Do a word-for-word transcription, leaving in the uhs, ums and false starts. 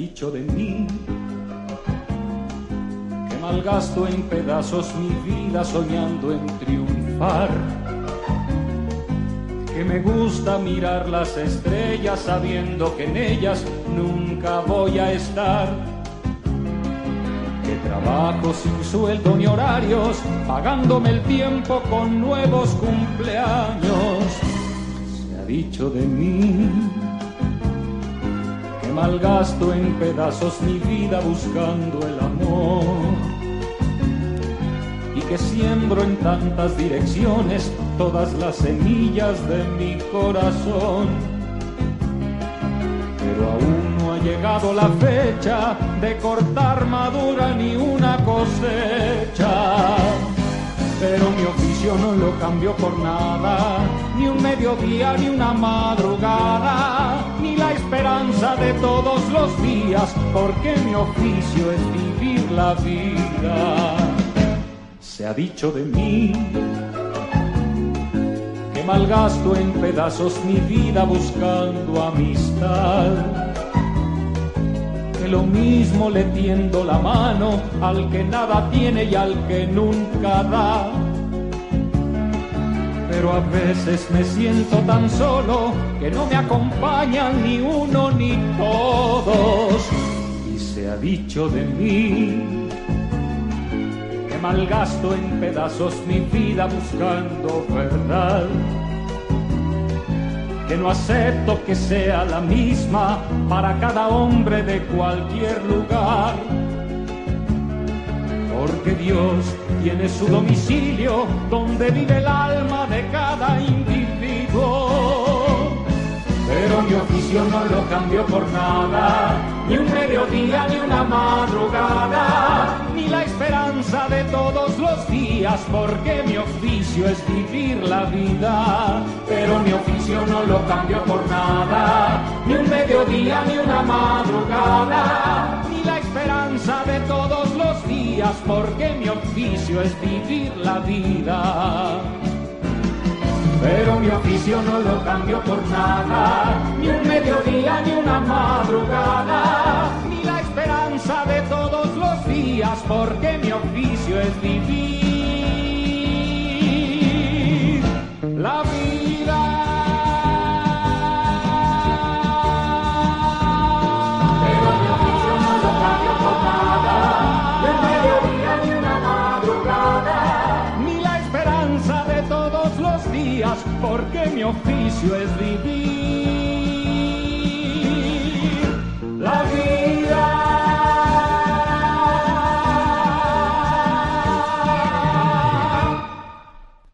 dicho de mí que malgasto en pedazos mi vida soñando en triunfar, que me gusta mirar las estrellas sabiendo que en ellas nunca voy a estar, que trabajo sin sueldo ni horarios, pagándome el tiempo con nuevos cumpleaños. Se ha dicho de mí que malgasto en pedazos mi vida buscando el amor, y que siembro en tantas direcciones todas las semillas de mi corazón. Pero aún no ha llegado la fecha de cortar madura ni una cosecha. Pero mi oficio no lo cambio por nada, ni un mediodía, ni una madrugada, ni la esperanza de todos los días, porque mi oficio es vivir la vida. Se ha dicho de mí que malgasto en pedazos mi vida buscando amistad, que lo mismo le tiendo la mano al que nada tiene y al que nunca da. Pero a veces me siento tan solo que no me acompañan ni uno ni todos. Y se ha dicho de mí malgasto en pedazos mi vida buscando verdad, que no acepto que sea la misma para cada hombre de cualquier lugar, porque Dios tiene su domicilio donde vive el alma de cada individuo. Pero mi oficio no lo cambio por nada, ni un mediodía, ni una madrugada, ni la esperanza de todos los días, porque mi oficio es vivir la vida. Pero mi oficio no lo cambio por nada, ni un mediodía, ni una madrugada, ni la esperanza de todos los días, porque mi oficio es vivir la vida. Pero mi oficio no lo cambio por nada, ni un mediodía, ni una madrugada, ni la esperanza de todos los días, porque mi oficio es vivir la vida. Pero mi oficio no lo cambio por nada, ni un mediodía, ni una madrugada, ni la esperanza de todos los días, porque mi oficio es vivir